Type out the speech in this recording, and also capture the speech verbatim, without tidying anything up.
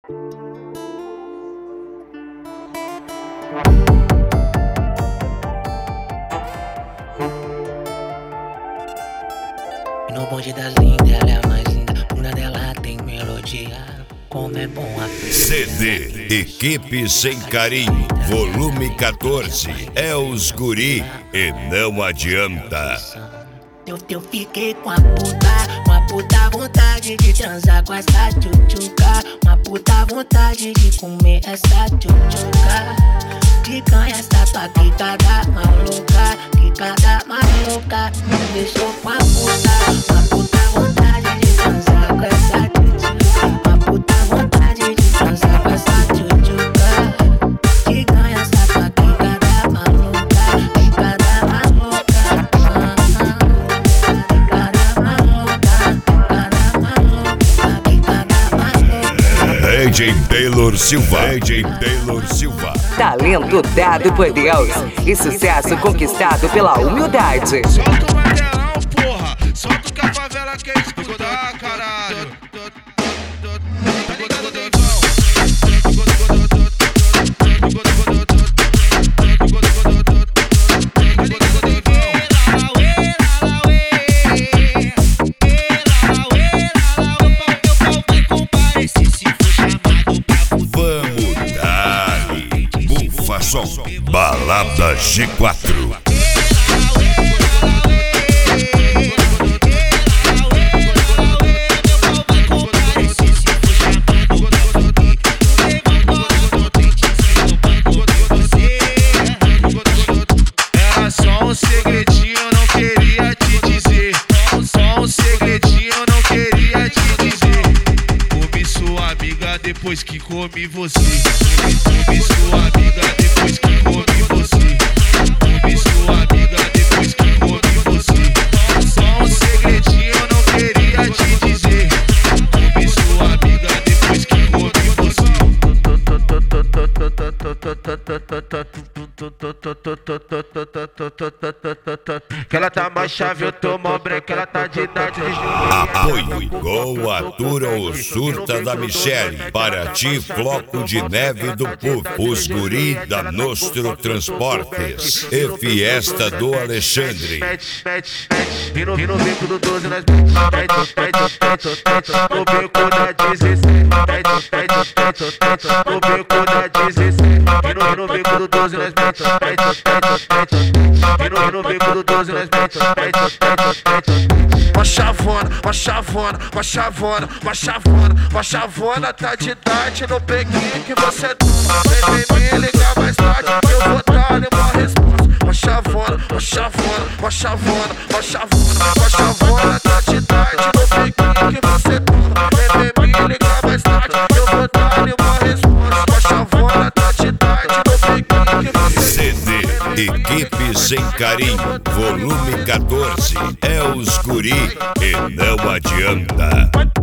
No bonde das lindas, ela é a mais linda. Bunda dela tem melodia, como é bom a C D Equipe Sem Carinho, volume quatorze. É os guri e não adianta. Eu, eu fiquei com a puta, uma puta vontade de transar com essa tchutchuca. Uma puta vontade de comer essa tchutchuca. Que ganha essa tua quicada maluca, quicada maluca. Me deixou com a puta, uma puta vontade de transar com essa tchutchuca. Uma puta vontade de transar com essa tchutchuca. Que ganha essa tua quicada maluca, quicada maluca. D J Taylor Silva, D J Taylor Silva. Talento dado por Deus e sucesso conquistado pela humildade. Solta o magrelão, porra. Solta o que a favela quer escutar, caralho. Tá ligado, negão? Balada G quatro. Era só um segredinho, eu não queria te dizer. Só um segredinho, eu não queria te dizer. Comi sua amiga depois que comi você. Comi sua amiga depois que comi você. Comi sua amiga depois que comi você. Só um segredinho eu não queria te dizer. Comi sua amiga depois que comi você. Que ela tá mais chave, eu tô mó breque, ela tá de idade. Apoio Gol Atura ou Surta da Michele. Para ti, Floco de Neve do Puff. Os guri da Nostro Transportes. E Fiesta do Alexandre. E no, e no bico do doze nós mete, mete, mete, mete. No bico da dezesseis, mete, mete, mete. No bico da dezesseis. E no, e no bico do doze nós mete, mete, mete, mete. E no, e no bico do doze nós mete, mete, mete, mete. Uma chavona, uma chavona, uma chavona, uma chavona, uma chavona tá de idade no peguinho que você toma. Vem me ligar mais tarde, eu vou dar-lhe uma resposta. Uma chavona, uma chavona, uma chavona, uma chavona, uma chavona tá de idade no peguinho que você toma. Vem me ligar mais tarde, eu vou dar-lhe uma resposta. Uma chavona tá de idade no peguinho que você C D Equipe Sem Carinho, volume quatorze. É os guri e não adianta.